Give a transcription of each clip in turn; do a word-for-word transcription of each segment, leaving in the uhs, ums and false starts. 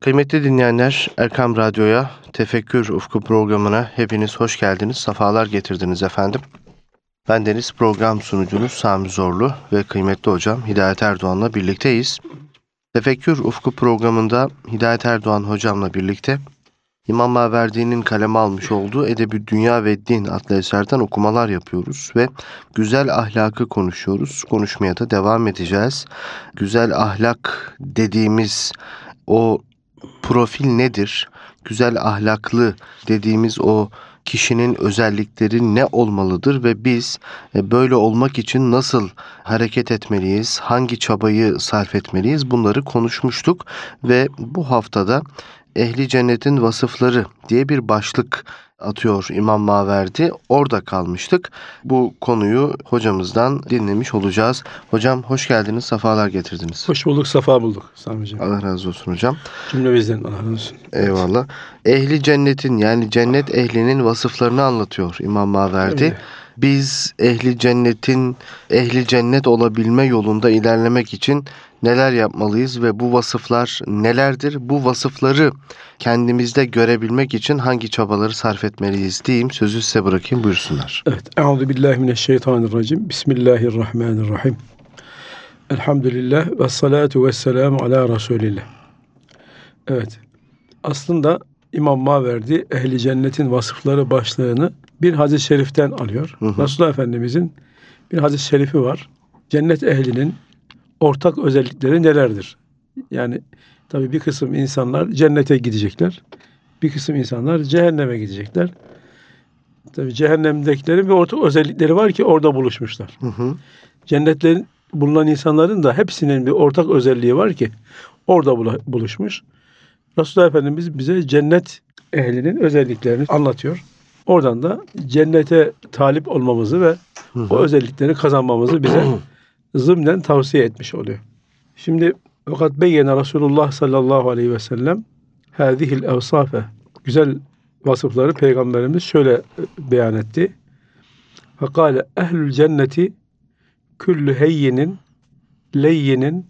Kıymetli dinleyenler, Erkam Radyo'ya, Tefekkür Ufku programına hepiniz hoş geldiniz, sefalar getirdiniz efendim. Bendeniz program sunucunuz Sami Zorlu ve kıymetli hocam Hidayet Erdoğan'la birlikteyiz. Tefekkür Ufku programında Hidayet Erdoğan hocamla birlikte İmam Maverdi'nin kaleme almış olduğu Edeb-i Dünya ve Din adlı eserden okumalar yapıyoruz ve güzel ahlakı konuşuyoruz. Konuşmaya da devam edeceğiz. Güzel ahlak dediğimiz o profil nedir? Güzel ahlaklı dediğimiz o kişinin özellikleri ne olmalıdır ve biz e, böyle olmak için nasıl hareket etmeliyiz? Hangi çabayı sarf etmeliyiz? Bunları konuşmuştuk ve bu haftada Ehli Cennetin Vasıfları diye bir başlık atıyor İmam Maverdi. Orada kalmıştık. Bu konuyu hocamızdan dinlemiş olacağız. Hocam hoş geldiniz, sefalar getirdiniz. Hoş bulduk, safa bulduk Sami'ciğim. Allah razı olsun hocam. Cümlemizden Allah razı olsun. Eyvallah. Ehli cennetin yani cennet ehlinin vasıflarını anlatıyor İmam Maverdi. Evet. Biz ehli cennetin ehli cennet olabilme yolunda ilerlemek için neler yapmalıyız ve bu vasıflar nelerdir? Bu vasıfları kendimizde görebilmek için hangi çabaları sarf etmeliyiz diyeyim. Sözü size bırakayım, buyursunlar. Evet. Euzubillahimineşşeytanirracim. Bismillahirrahmanirrahim. Elhamdülillah ve salatu ve selamu ala Resulillah. Evet. Aslında İmam Maverdi Ehli Cennetin Vasıfları başlığını bir hadis-i şeriften alıyor. Hı hı. Resulullah Efendimizin bir hadis-i şerifi var. Cennet ehlinin ortak özellikleri nelerdir? Yani tabii bir kısım insanlar cennete gidecekler. Bir kısım insanlar cehenneme gidecekler. Tabii cehennemdekilerin bir ortak özellikleri var ki orada buluşmuşlar. Hı hı. Cennetlerin bulunan insanların da hepsinin bir ortak özelliği var ki orada buluşmuş. Resulullah Efendimiz bize cennet ehlinin özelliklerini anlatıyor. Oradan da cennete talip olmamızı ve hı hı. o özellikleri kazanmamızı bize zımnen tavsiye etmiş oluyor. Şimdi fakat beyyene Resulullah sallallahu aleyhi ve sellem hâzihil evsâfe, güzel vasıfları Peygamberimiz şöyle beyan etti. Fekâle ehlül cenneti küllü heyyinin leyyinin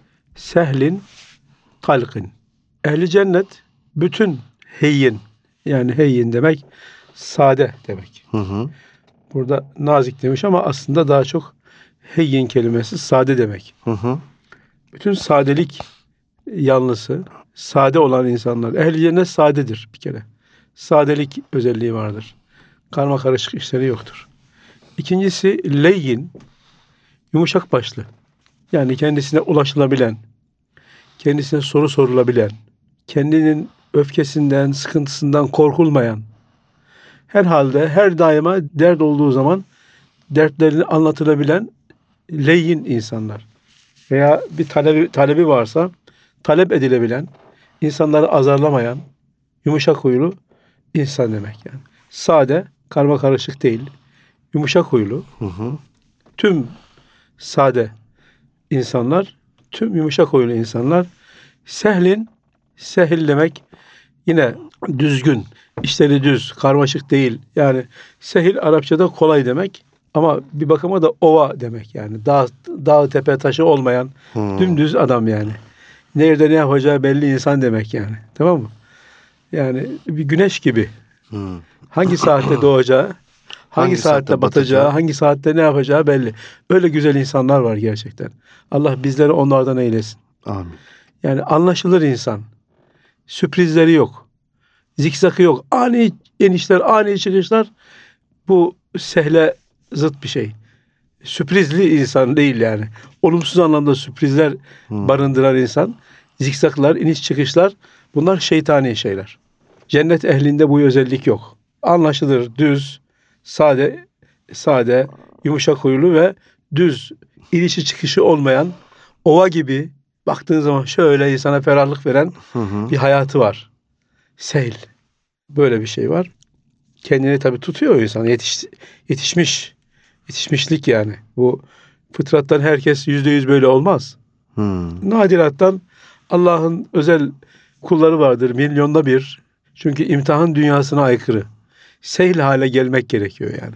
sehlin talqin. Ehli cennet bütün heyyin, yani heyyin demek sade demek. Hı hı. Burada nazik demiş ama aslında daha çok heyyin kelimesi sade demek. Hı hı. Bütün sadelik yanlısı, sade olan insanlar. Ehli cennet sadedir bir kere. Sadelik özelliği vardır. Karma karışık işleri yoktur. İkincisi leyyin, yumuşak başlı. Yani kendisine ulaşılabilen, kendisine soru sorulabilen, kendinin öfkesinden, sıkıntısından korkulmayan, her halde, her daima dert olduğu zaman dertlerini anlatılabilen leyyin insanlar. Veya bir talebi, talebi varsa talep edilebilen, insanları azarlamayan, yumuşak huylu insan demek yani. Sade, karma karışık değil, yumuşak huylu. Hı hı. Tüm sade insanlar, tüm yumuşak huylu insanlar. Sehlin, sehil demek yine düzgün, işleri düz, karmaşık değil. Yani sehil Arapçada kolay demek ama bir bakıma da ova demek yani. Dağ, dağ tepe taşı olmayan hmm. dümdüz adam yani. Nerede ne yapacağı belli insan demek yani. Tamam mı? Yani bir güneş gibi. Hmm. Hangi saatte doğacağı, hangi, hangi saatte, saatte batacağı, batacağı, hangi saatte ne yapacağı belli. Öyle güzel insanlar var gerçekten. Allah bizleri onlardan eylesin. Amin. Yani anlaşılır insan. Sürprizleri yok. Zikzakı yok. Ani inişler, ani çıkışlar. Bu sehle zıt bir şey. Sürprizli insan değil yani. Olumsuz anlamda sürprizler hmm. barındıran insan. Zikzaklar, iniş çıkışlar, bunlar şeytani şeyler. Cennet ehlinde bu özellik yok. Anlaşılır, düz, sade, sade, yumuşak huylu ve düz, inişi çıkışı olmayan, ova gibi baktığın zaman şöyle insana ferahlık veren hı hı. bir hayatı var. Seyl. Böyle bir şey var. Kendini tabii tutuyor o insan. Yetiş, yetişmiş. Yetişmişlik yani. Bu fıtrattan herkes yüzde yüz böyle olmaz. Hmm. Nadirattan Allah'ın özel kulları vardır. Milyonda bir. Çünkü imtihan dünyasına aykırı. Seyl hale gelmek gerekiyor yani.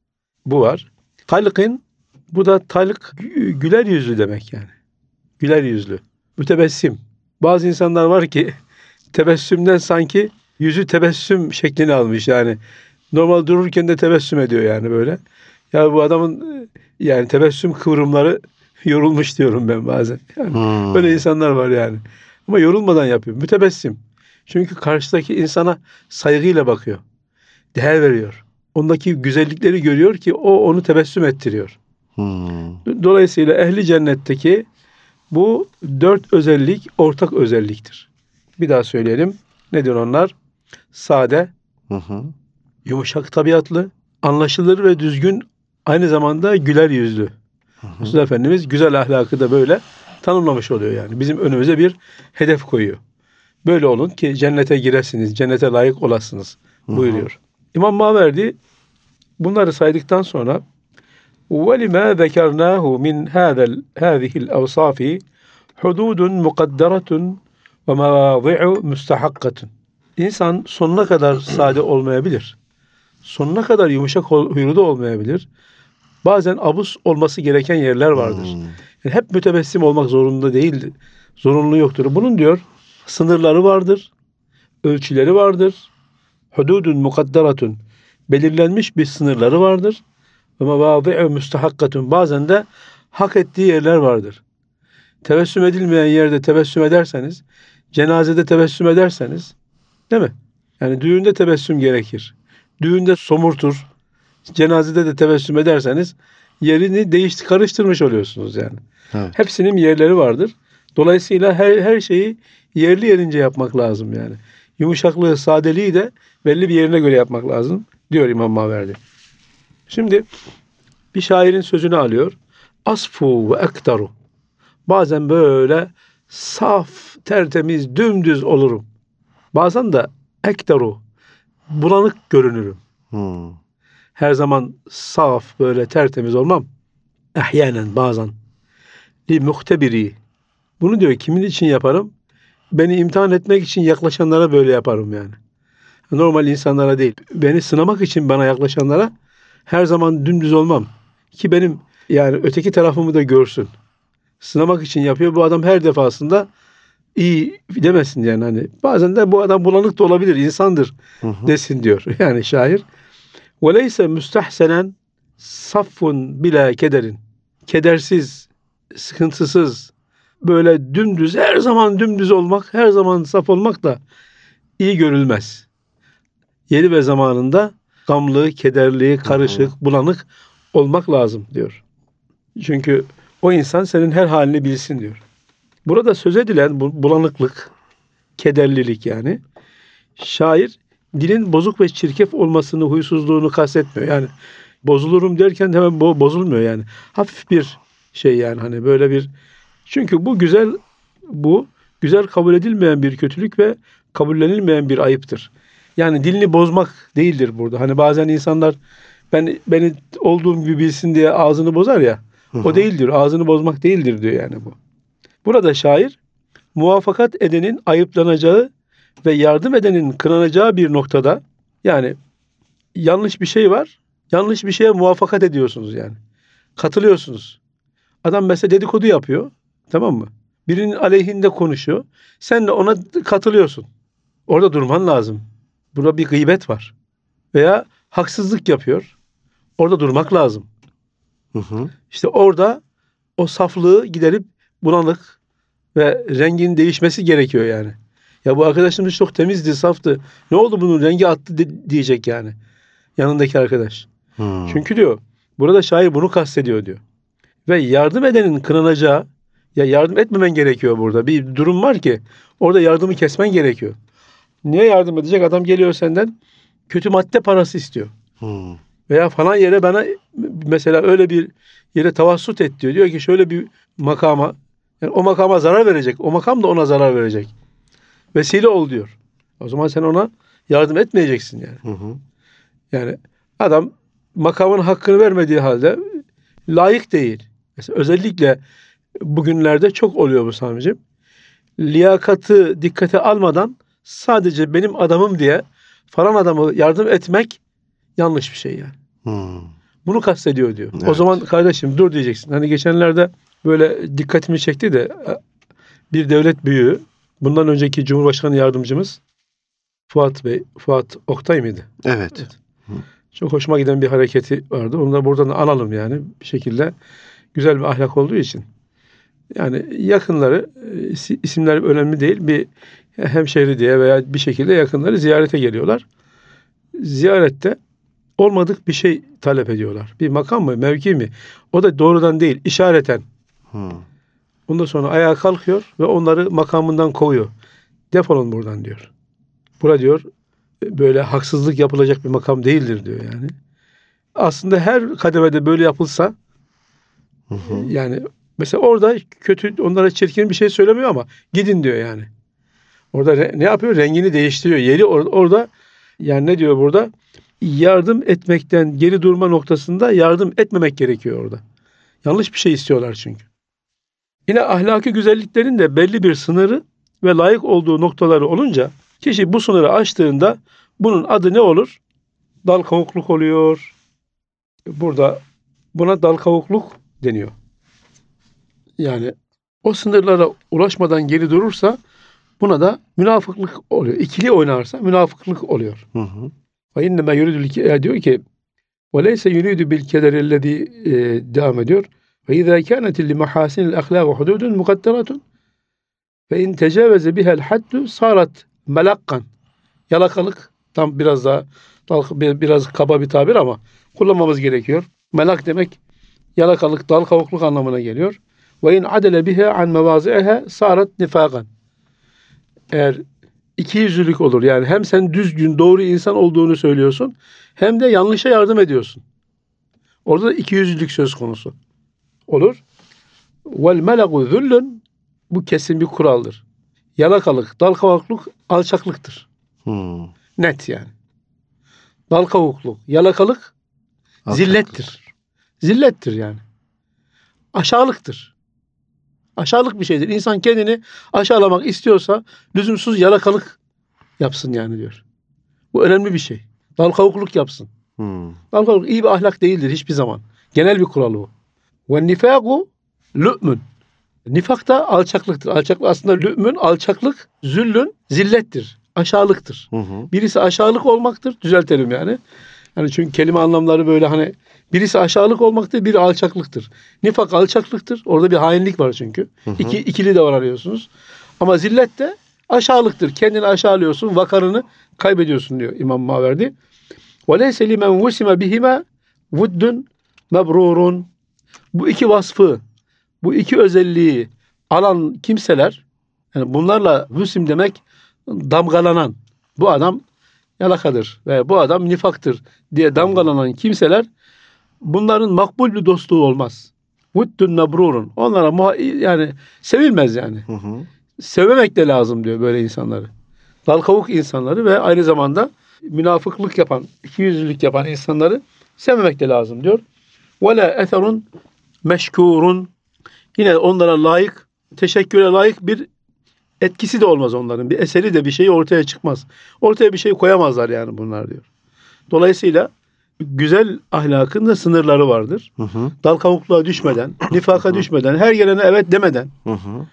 Bu var. Talqin, bu da talk güler yüzlü demek yani. Güler yüzlü. Mütebessim. Bazı insanlar var ki tebessümden sanki yüzü tebessüm şeklini almış yani. Normal dururken de tebessüm ediyor yani böyle. Ya bu adamın yani tebessüm kıvrımları yorulmuş diyorum ben bazen. Yani Hmm. böyle insanlar var yani. Ama yorulmadan yapıyor. Mütebessim. Çünkü karşıdaki insana saygıyla bakıyor. Değer veriyor. Ondaki güzellikleri görüyor ki o onu tebessüm ettiriyor. Hmm. Dolayısıyla ehli cennetteki bu dört özellik ortak özelliktir. Bir daha söyleyelim. Nedir onlar? Sade, Hı hı. yumuşak tabiatlı, anlaşılır ve düzgün, aynı zamanda güler yüzlü. Hı hı. Resulullah Efendimiz güzel ahlakı da böyle tanımlamış oluyor yani. Bizim önümüze bir hedef koyuyor. Böyle olun ki cennete giresiniz, cennete layık olasınız Hı hı. buyuruyor. İmam Maverdi bunları saydıktan sonra وَلِمَا ذَكَرْنَاهُ مِنْ هَذَا هَذِهِ الْاَوْصَافِ حُدُودٌ مُقَدَّرَةٌ وَمَوَاضِعُ مُسْتَحَقَّةٌ. İnsan sonuna kadar sade olmayabilir. Sonuna kadar yumuşak ol- huylu da olmayabilir. Bazen abus olması gereken yerler vardır. Hmm. Yani hep mütebessim olmak zorunda değil, zorunlu yoktur. Bunun diyor sınırları vardır, ölçüleri vardır. Hududun mukadderatun. Belirlenmiş bir sınırları vardır. Ve mevâzi'u müstehakkatun. Bazen de hak ettiği yerler vardır. Tebessüm edilmeyen yerde tebessüm ederseniz, cenazede tebessüm ederseniz, değil mi? Yani düğünde tebessüm gerekir. Düğünde somurtur, cenazede de tebessüm ederseniz yerini değişti karıştırmış oluyorsunuz yani. Evet. Hepsinin yerleri vardır. Dolayısıyla her her şeyi yerli yerince yapmak lazım yani. Yumuşaklığı, sadeliği de belli bir yerine göre yapmak lazım diyor İmam Maverdi. Şimdi bir şairin sözünü alıyor. Asfu ve ektaru. Bazen böyle saf, tertemiz, dümdüz olurum. Bazen de ektaru, bulanık görünürüm. Hmm. Her zaman saf, böyle tertemiz olmam. Ehyanen bazen. Li muhtebiri. Bunu diyor kimin için yaparım? Beni imtihan etmek için yaklaşanlara böyle yaparım yani. Normal insanlara değil. Beni sınamak için bana yaklaşanlara her zaman dümdüz olmam. Ki benim yani öteki tarafımı da görsün. Sınamak için yapıyor. Bu adam her defasında iyi demesin yani hani. Bazen de bu adam bulanık da olabilir, insandır Hı hı. desin diyor. Yani şair. وَلَيْسَ müstahsenen saffun bila kederin. Kedersiz, sıkıntısız, böyle dümdüz, her zaman dümdüz olmak, her zaman saf olmak da iyi görülmez. Yeri ve zamanında gamlı, kederli, karışık, bulanık olmak lazım diyor. Çünkü o insan senin her halini bilsin diyor. Burada söz edilen bu bulanıklık, kederlilik yani. Şair dilin bozuk ve çirkef olmasını, huysuzluğunu kastetmiyor. Yani bozulurum derken hemen bo- bozulmuyor yani. Hafif bir şey yani hani böyle bir. Çünkü bu güzel, bu güzel kabul edilmeyen bir kötülük ve kabullenilmeyen bir ayıptır. Yani dilini bozmak değildir burada. Hani bazen insanlar ben beni olduğum gibi bilsin diye ağzını bozar ya. Hı hı. O değildir. Ağzını bozmak değildir diyor yani bu. Burada şair muvaffakat edenin ayıplanacağı ve yardım edenin kınanacağı bir noktada yani yanlış bir şey var. Yanlış bir şeye muvaffakat ediyorsunuz yani. Katılıyorsunuz. Adam mesela dedikodu yapıyor. Tamam mı? Birinin aleyhinde konuşuyor. Sen de ona katılıyorsun. Orada durman lazım. Burada bir gıybet var. Veya haksızlık yapıyor. Orada durmak lazım. Hı hı. İşte orada o saflığı giderip bulanık ve rengin değişmesi gerekiyor yani. Ya bu arkadaşımız çok temizdi, saftı. Ne oldu bunun rengi attı de- diyecek yani. Yanındaki arkadaş. Hmm. Çünkü diyor burada şair bunu kastediyor diyor. Ve yardım edenin kınanacağı ya yardım etmemen gerekiyor burada. Bir durum var ki orada yardımı kesmen gerekiyor. Niye yardım edecek? Adam geliyor senden kötü madde parası istiyor. Hmm. Veya falan yere bana mesela öyle bir yere tavassut et diyor. Diyor ki şöyle bir makama yani o makama zarar verecek. O makam da ona zarar verecek. Vesile ol diyor. O zaman sen ona yardım etmeyeceksin yani. Hı hı. Yani adam makamın hakkını vermediği halde layık değil. Mesela özellikle bugünlerde çok oluyor bu Sami'ciğim. Liyakatı dikkate almadan sadece benim adamım diye falan adamı yardım etmek yanlış bir şey yani. Hmm. Bunu kastediyor diyor. O Evet. zaman kardeşim dur diyeceksin. Hani geçenlerde böyle dikkatimi çekti de bir devlet büyüğü bundan önceki Cumhurbaşkanı yardımcımız Fuat Bey, Fuat Oktay mıydı? Evet. Evet. Çok hoşuma giden bir hareketi vardı. Onu da buradan analım yani bir şekilde. Güzel bir ahlak olduğu için. Yani yakınları, isimler önemli değil. Bir hemşehri diye veya bir şekilde yakınları ziyarete geliyorlar. Ziyarette olmadık bir şey talep ediyorlar. Bir makam mı, mevki mi? O da doğrudan değil, işareten. Hmm. Ondan sonra ayağa kalkıyor ve onları makamından kovuyor. Defolun buradan diyor. Bura diyor böyle haksızlık yapılacak bir makam değildir diyor yani. Aslında her kademede böyle yapılsa Hı hı. yani mesela orada kötü, onlara çirkin bir şey söylemiyor ama gidin diyor yani. Orada re, ne yapıyor? Rengini değiştiriyor. Yeri or, orada yani ne diyor burada? Yardım etmekten geri durma noktasında yardım etmemek gerekiyor orada. Yanlış bir şey istiyorlar çünkü. Yine ahlaki güzelliklerin de belli bir sınırı ve layık olduğu noktaları olunca kişi bu sınırı aştığında bunun adı ne olur? Dal kavukluk oluyor. Burada buna dal kavukluk deniyor. Yani o sınırlara ulaşmadan geri durursa buna da münafıklık oluyor. İkili oynarsa münafıklık oluyor. Hı hı. Ve inneme yuridul diyor ki ve leyse yuridu bil kederellezî devam ediyor. Ve izâ kânetil li mahâsinil ahlâk ve hudûdun mukadderatun ve in tecavveze bihel haddu sarat melakkan. Yalakalık tam biraz daha biraz kaba bir tabir ama kullanmamız gerekiyor. Melak demek yalakalık, dal kavukluk anlamına geliyor. Ve in adele biha an mevazi'iha sarat nifakan. Eğer iki yüzlülük olur yani hem sen düzgün doğru insan olduğunu söylüyorsun hem de yanlışa yardım ediyorsun. Orada da iki yüzlülük söz konusu olur. Vel melaku zullun, bu kesin bir kuraldır. Yalakalık, dal kavukluk alçaklıktır. Hmm. Net yani. Dal kavukluk, yalakalık Alçaklık. zillettir. Zillettir yani. Aşağılıktır. Aşağılık bir şeydir. İnsan kendini aşağılamak istiyorsa lüzumsuz yalakalık yapsın yani diyor. Bu önemli bir şey. Dal kavukluk yapsın. Hmm. Dal kavukluk iyi bir ahlak değildir hiçbir zaman. Genel bir kural bu. Ve nifaku lü'mün. Nifak da alçaklıktır. Alçaklık aslında lü'mün, alçaklık, züllün, zillettir. Aşağılıktır. Hı hı. Birisi aşağılık olmaktır. Düzeltelim yani. Yani çünkü kelime anlamları böyle hani birisi aşağılık olmaktır, biri alçaklıktır. Nifak alçaklıktır. Orada bir hainlik var çünkü. Hı hı. İki, ikili de var arıyorsunuz. Ama zillet de aşağılıktır. Kendini aşağılıyorsun, vakarını kaybediyorsun diyor İmam Maverdi. وَلَيْسَ لِمَنْ وُسِمَ بِهِمَا وُدٌّ مَبْرُورٌ. Bu iki vasfı, bu iki özelliği alan kimseler, yani bunlarla vüsim demek damgalanan, bu adam yalakadır ve bu adam nifaktır diye damgalanan kimseler, bunların makbul bir dostluğu olmaz. Vuddun nabrurun. Onlara muha- yani sevilmez yani. Hı hı. Sevmemek de lazım diyor böyle insanları. Dal kavuk insanları ve aynı zamanda münafıklık yapan, ikiyüzlülük yapan insanları sevmemek de lazım diyor. Ve la etherun meşkurun. Yine onlara layık, teşekküre layık bir etkisi de olmaz onların. Bir eseri de bir şey ortaya çıkmaz. Ortaya bir şey koyamazlar yani bunlar diyor. Dolayısıyla güzel ahlakın da sınırları vardır. Hı hı. Dal kavukluğa düşmeden, nifaka düşmeden, her gelene evet demeden Hı hı.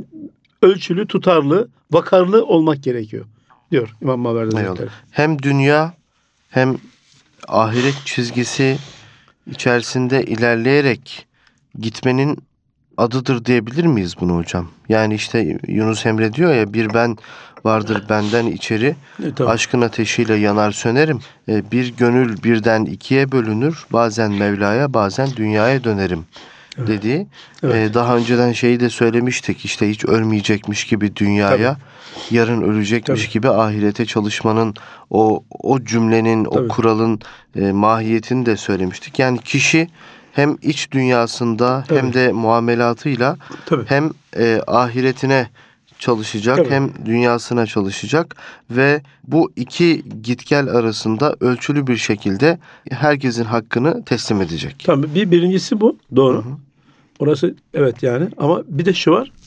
ölçülü, tutarlı, vakarlı olmak gerekiyor diyor İmam Maverdi Eyvallah. Hazretleri. Hem dünya hem ahiret çizgisi içerisinde ilerleyerek gitmenin adıdır diyebilir miyiz bunu hocam? Yani işte Yunus Emre diyor ya, bir ben vardır benden içeri, E, tabii. aşkın ateşiyle yanar sönerim. E, bir gönül birden ikiye bölünür, bazen Mevla'ya bazen dünyaya dönerim Evet. dediği. Evet. E, daha önceden şeyi de söylemiştik, işte hiç ölmeyecekmiş gibi dünyaya, yarın ölecekmiş Tabii. gibi ahirete çalışmanın o o cümlenin, Tabii. o kuralın e, mahiyetini de söylemiştik. Yani kişi hem iç dünyasında Tabii. hem de muamelatıyla Tabii. hem e, ahiretine çalışacak Tabii. hem dünyasına çalışacak ve bu iki gitgel arasında ölçülü bir şekilde herkesin hakkını teslim edecek. Tamam. Bir birincisi bu. Doğru. Hı hı. Orası evet yani. Ama bir de şu var.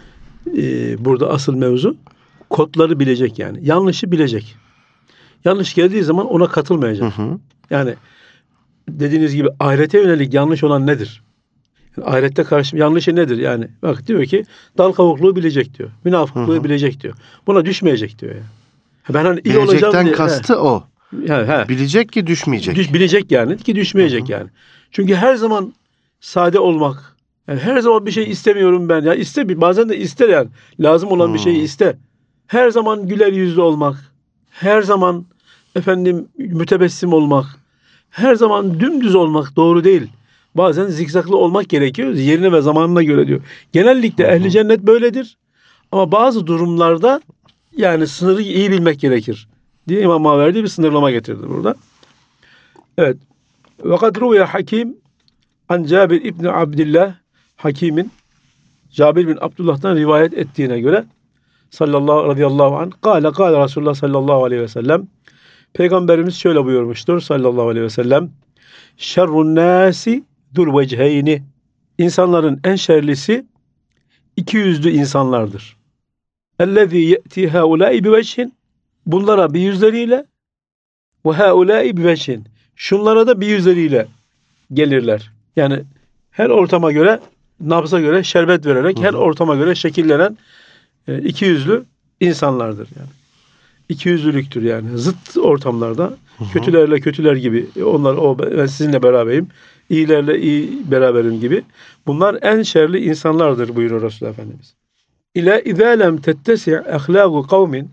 Ee, burada asıl mevzu kodları bilecek yani. Yanlışı bilecek. Yanlış geldiği zaman ona katılmayacak. Hı hı. Yani dediğiniz gibi ahirete yönelik yanlış olan nedir? Ahirette karşı yanlışı nedir yani? Bak diyor ki dal kavukluğu bilecek diyor. Münafıklığı Hı hı. bilecek diyor. Buna düşmeyecek diyor ya. Ben hani iyi olacağım Bilecekten diye. kastı o. He, he, he. Bilecek ki düşmeyecek. Düş, bilecek yani ki düşmeyecek Hı hı. yani. Çünkü her zaman sade olmak. Yani her zaman bir şey istemiyorum ben. Ya iste bir bazen de iste yani. Lazım olan bir şeyi Hmm. iste. Her zaman güler yüzlü olmak. Her zaman efendim mütebessim olmak. Her zaman dümdüz olmak doğru değil. Bazen zikzaklı olmak gerekiyor. Yerine ve zamanına göre diyor. Genellikle Hı hı. ehli cennet böyledir. Ama bazı durumlarda yani sınırı iyi bilmek gerekir diye İmam Maverdi bir sınırlama getirdi burada. Evet. Ve kad ruya Hakim an Cabir İbni Abdillah, Hakim'in Cabir bin Abdullah'tan rivayet ettiğine göre sallallahu radıyallahu anh kâle kâle Resulullah sallallahu aleyhi ve sellem, Peygamberimiz şöyle buyurmuştur sallallahu aleyhi ve sellem: şerrun nâsi dul vecheyni, İnsanların en şerlisi iki yüzlü insanlardır. Ellezî ye'ti haulâi bi vechin, bunlara bir yüzleriyle, ve haulâi bi vechin, şunlara da bir yüzleriyle gelirler. Yani her ortama göre, nabza göre şerbet vererek, Hı her hı. ortama göre şekillenen e, iki yüzlü insanlardır yani. İki yüzlülüktür yani. Zıt ortamlarda Hı hı. kötülerle kötüler gibi. e, Onlar o ben sizinle beraberim. İyilerle iyi beraberim gibi. Bunlar en şerli insanlardır buyuruyor Resulullah Efendimiz. İle izâ lem tettesi' ahlâgu kavmin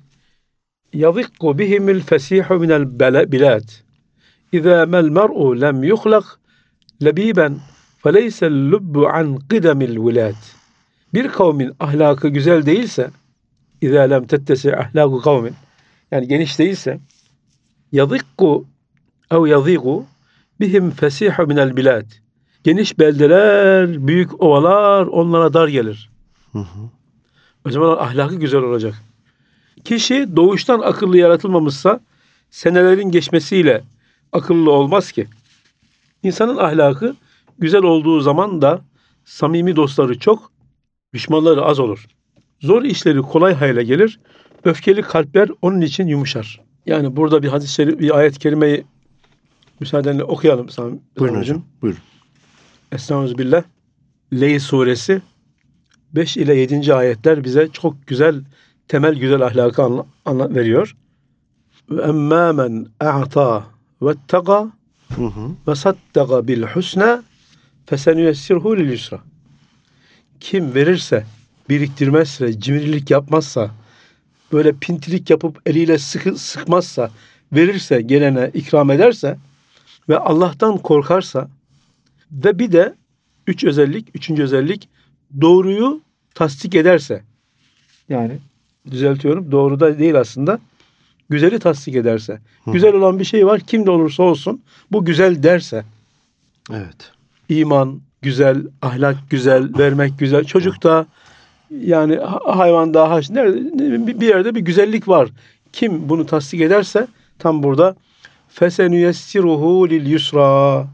yadikku bihimil fesîhu minel bilâd. İzâ mel mer'u lem yuhlak lebiben feleysel lubbu an qidemil vilâd. Bir kavmin ahlakı güzel değilse, İzâ lem tettesi ahlâgu kavmin, yani geniş değilse, yadikku ev yadîgu bihim fesîhu minel bilâd. Geniş beldeler, büyük ovalar onlara dar gelir. Hı hı. O zaman ahlakı güzel olacak. Kişi doğuştan akıllı yaratılmamışsa senelerin geçmesiyle akıllı olmaz ki. İnsanın ahlakı güzel olduğu zaman da samimi dostları çok, düşmanları az olur. Zor işleri kolay hale gelir. Öfkeli kalpler onun için yumuşar. Yani burada bir hadis-i şerif, bir ayet-i kerimeyi müsaadenle okuyalım. Sami, Buyurun hocam. Buyurun. Estağfirullah. Ley suresi beş ile yedinci ayetler bize çok güzel, temel güzel ahlakı anla, anla, veriyor. Ve emmâ men a'tâ vettega Hı hı. ve saddega bil husna fesenüyessirhu lil yusra. Kim verirse, biriktirmezse, cimrilik yapmazsa, böyle pintilik yapıp eliyle sıkı, sıkmazsa, verirse, gelene ikram ederse ve Allah'tan korkarsa ve bir de üç özellik, üçüncü özellik doğruyu tasdik ederse, yani düzeltiyorum, doğru da değil aslında, güzeli tasdik ederse, Hı. güzel olan bir şey var, kim de olursa olsun bu güzel derse, Evet. iman güzel, ahlak güzel, vermek güzel, çocukta yani hayvanda, haş, nerede, bir yerde bir güzellik var. Kim bunu tasdik ederse tam burada fesenüyessiruhu lil yusra,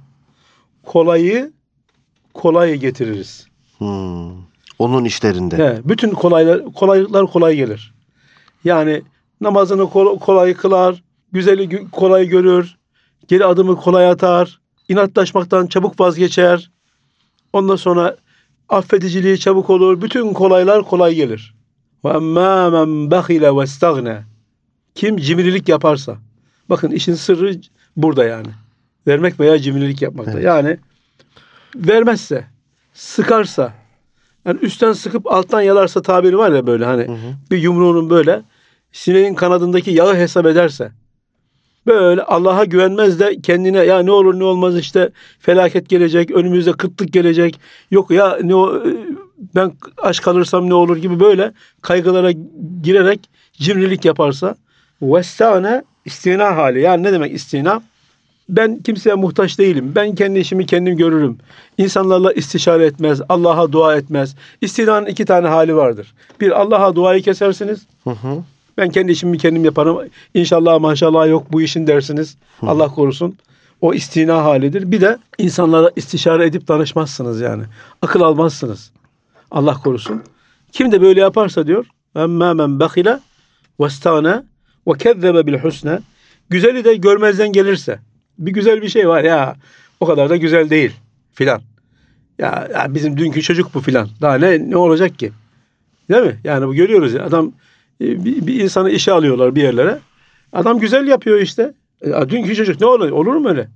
kolayı kolay getiririz. Hmm. Onun işlerinde. He, bütün kolaylar, kolaylıklar kolay gelir. Yani namazını kol, kolay kılar, güzeli kolay görür, geri adımı kolay atar, inatlaşmaktan çabuk vazgeçer. Ondan sonra affediciliği çabuk olur. Bütün kolaylar kolay gelir. Ve emmâ men behile ve istagna. Kim cimrilik yaparsa. Bakın işin sırrı burada yani. Vermek veya cimrilik yapmakta. Evet. Yani vermezse, sıkarsa, yani üstten sıkıp alttan yalarsa tabiri var ya böyle hani Hı hı. bir yumruğunun böyle sineğin kanadındaki yağı hesap ederse, böyle Allah'a güvenmez de kendine ya ne olur ne olmaz işte felaket gelecek, önümüzde kıtlık gelecek, yok ya ne o, ben aç kalırsam ne olur gibi böyle kaygılara girerek cimrilik yaparsa, vestane istina hali. Yani ne demek istina? Ben kimseye muhtaç değilim. Ben kendi işimi kendim görürüm. İnsanlarla istişare etmez. Allah'a dua etmez. İstinanın iki tane hali vardır. Bir, Allah'a duayı kesersiniz. Hı hı. Ben kendi işimi kendim yaparım. İnşallah maşallah yok bu işin dersiniz. Hı. Allah korusun. O istina halidir. Bir de insanlara istişare edip danışmazsınız yani. Akıl almazsınız. Allah korusun. Kim de böyle yaparsa diyor. Emmâ men behile vestâne ve kezzebe bil husne. Güzeli de görmezden gelirse. Bir güzel bir şey var ya. O kadar da güzel değil filan. Ya, ya bizim dünkü çocuk bu filan. Daha ne ne olacak ki? Değil mi? Yani bu görüyoruz ya. Adam e, bir, bir insanı işe alıyorlar bir yerlere. Adam güzel yapıyor işte. E, dünkü çocuk ne olur? Olur mu öyle?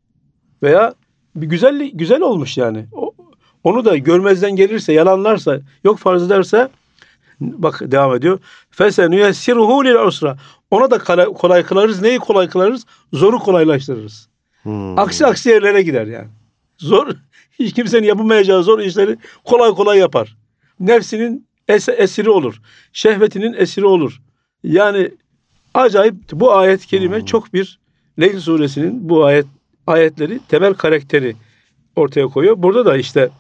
Veya bir güzel güzel olmuş yani. O, onu da görmezden gelirse, yalanlarsa, yok farz ederse, bak devam ediyor. Fesenüyessiruhu lil usra. Ona da kolay, kolay kılarız. Neyi kolay kılarız? Zoru kolaylaştırırız. Hmm. Aksi aksi yerlere gider yani. Zor, hiç kimsenin yapamayacağı zor işleri kolay kolay yapar. Nefsinin es- esiri olur. Şehvetinin esiri olur. Yani acayip bu ayet-i kerime Hmm. çok bir Leyl suresinin bu ayet ayetleri temel karakteri ortaya koyuyor. Burada da işte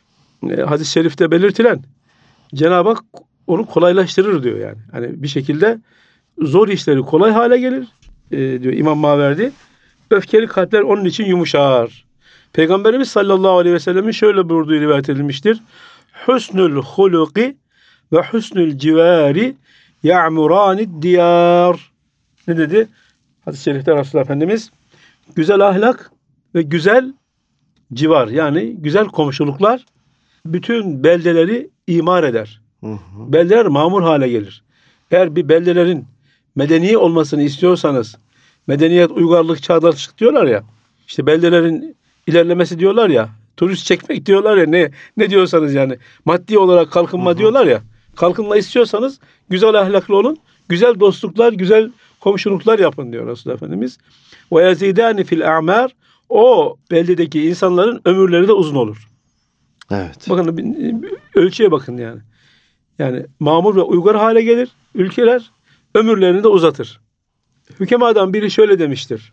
e, hadis-i şerifte belirtilen Cenab-ı Hak onu kolaylaştırır diyor yani. Hani bir şekilde zor işleri kolay hale gelir e, diyor İmam Maverdi. Öfkeli kalpler onun için yumuşar. Peygamberimiz sallallahu aleyhi ve sellemin şöyle buyurduğu rivayet edilmiştir. Husnul huluki ve husnul civari ya'muranid diyar. Ne dedi? Hadis-i şerifte Resulullah Efendimiz güzel ahlak ve güzel civar yani güzel komşuluklar bütün beldeleri imar eder. Hı hı. Beldeler mamur hale gelir. Eğer bir beldelerin medeni olmasını istiyorsanız, medeniyet, uygarlık, çağdaşlık diyorlar ya. İşte beldelerin ilerlemesi diyorlar ya. Turist çekmek diyorlar ya. Ne ne diyorsanız yani. Maddi olarak kalkınma Hı hı. diyorlar ya. Kalkınma istiyorsanız güzel ahlaklı olun. Güzel dostluklar, güzel komşuluklar yapın diyor Resulullah Efendimiz. Ve yazidani fil a'mar. O beldedeki insanların ömürleri de uzun olur. Evet. Bakın bir- bir ölçüye bakın yani. Yani mamur ve uygar hale gelir ülkeler, ömürlerini de uzatır. Hükemadan biri şöyle demiştir.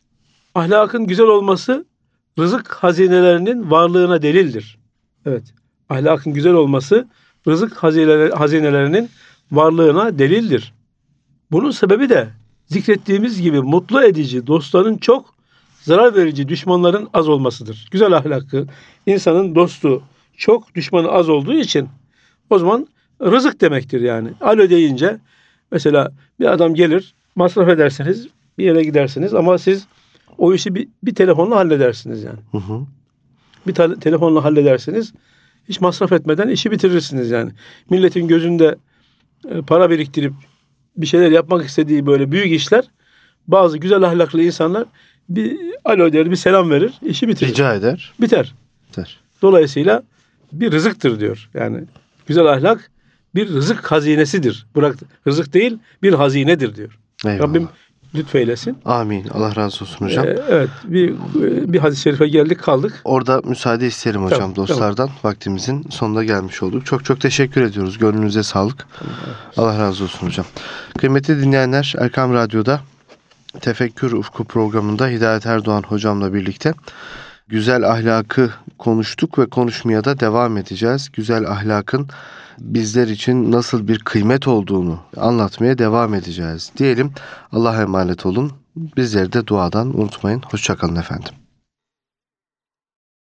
Ahlakın güzel olması rızık hazinelerinin varlığına delildir. Evet. Ahlakın güzel olması rızık hazineler- hazinelerinin varlığına delildir. Bunun sebebi de zikrettiğimiz gibi mutlu edici dostların çok, zarar verici düşmanların az olmasıdır. Güzel ahlaklı insanın dostu çok, düşmanı az olduğu için o zaman rızık demektir yani. Alo deyince mesela bir adam gelir, masraf edersiniz, bir yere gidersiniz ama siz o işi bir, bir telefonla halledersiniz yani. Hı hı. Bir tane telefonla halledersiniz. Hiç masraf etmeden işi bitirirsiniz yani. Milletin gözünde e, para biriktirip bir şeyler yapmak istediği böyle büyük işler, bazı güzel ahlaklı insanlar bir alo der, bir selam verir, işi bitirir. Rica eder. Biter. Biter. Dolayısıyla bir rızıktır diyor. Yani güzel ahlak bir rızık hazinesidir. Bırak rızık değil, bir hazinedir diyor. Eyvallah. Rabbim lütfeylesin. Amin. Allah razı olsun hocam. Ee, evet, bir bir hadis-i şerife geldik kaldık. Orada müsaade isterim hocam Tamam, dostlardan. Vaktimizin sonuna gelmiş olduk. Çok çok teşekkür ediyoruz. Gönlünüze sağlık. Allah razı olsun hocam. Kıymetli dinleyenler, Erkam Radyo'da Tefekkür Ufku programında Hidayet Erdoğan hocamla birlikte güzel ahlakı konuştuk ve konuşmaya da devam edeceğiz. Güzel ahlakın bizler için nasıl bir kıymet olduğunu anlatmaya devam edeceğiz. Diyelim, Allah'a emanet olun. Bizleri de duadan unutmayın. Hoşça kalın efendim.